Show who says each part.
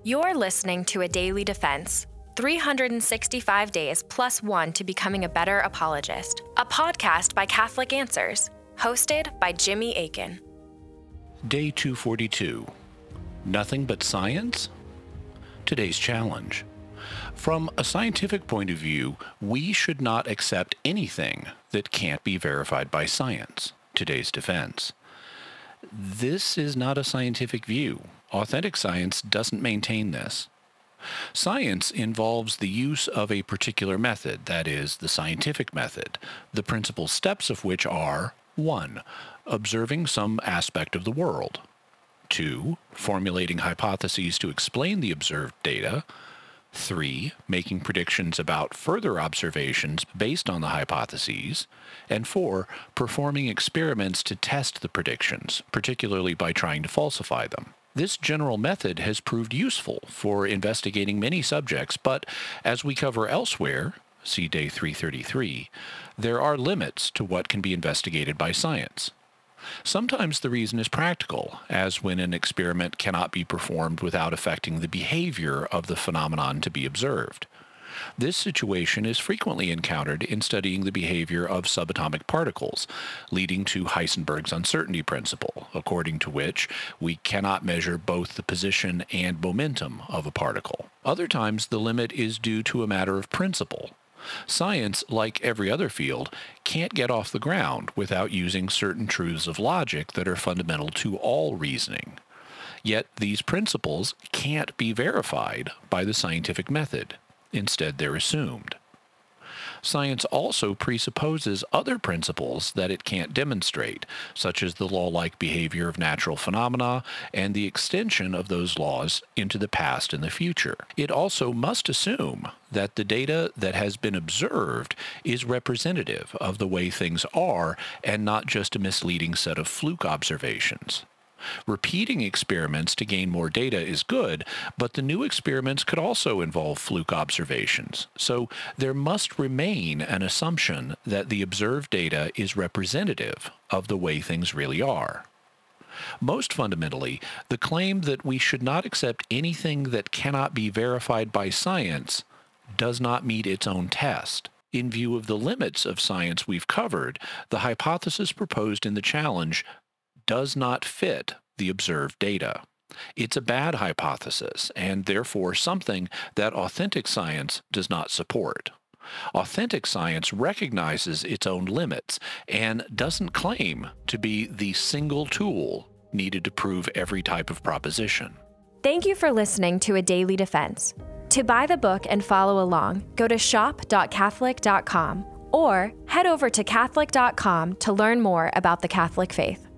Speaker 1: You're listening to A Daily Defense, 365 days plus one to becoming a better apologist, a podcast by Catholic Answers, hosted by Jimmy Akin.
Speaker 2: Day 242. Nothing but science? Today's challenge. From a scientific point of view, we should not accept anything that can't be verified by science. Today's defense. This is not a scientific view. Authentic science doesn't maintain this. Science involves the use of a particular method, that is, the scientific method, the principal steps of which are 1. Observing some aspect of the world. 2. Formulating hypotheses to explain the observed data. 3. Making predictions about further observations based on the hypotheses. And 4. Performing experiments to test the predictions, particularly by trying to falsify them. This general method has proved useful for investigating many subjects, but as we cover elsewhere, see Day 333, there are limits to what can be investigated by science. Sometimes the reason is practical, as when an experiment cannot be performed without affecting the behavior of the phenomenon to be observed. This situation is frequently encountered in studying the behavior of subatomic particles, leading to Heisenberg's uncertainty principle, according to which we cannot measure both the position and momentum of a particle. Other times the limit is due to a matter of principle. Science, like every other field, can't get off the ground without using certain truths of logic that are fundamental to all reasoning. Yet these principles can't be verified by the scientific method. Instead, they're assumed. Science also presupposes other principles that it can't demonstrate, such as the law-like behavior of natural phenomena and the extension of those laws into the past and the future. It also must assume that the data that has been observed is representative of the way things are and not just a misleading set of fluke observations. Repeating experiments to gain more data is good, but the new experiments could also involve fluke observations. So there must remain an assumption that the observed data is representative of the way things really are. Most fundamentally, the claim that we should not accept anything that cannot be verified by science does not meet its own test. In view of the limits of science we've covered, the hypothesis proposed in the challenge does not fit the observed data. It's a bad hypothesis, and therefore something that authentic science does not support. Authentic science recognizes its own limits and doesn't claim to be the single tool needed to prove every type of proposition.
Speaker 1: Thank you for listening to A Daily Defense. To buy the book and follow along, go to shop.catholic.com or head over to catholic.com to learn more about the Catholic faith.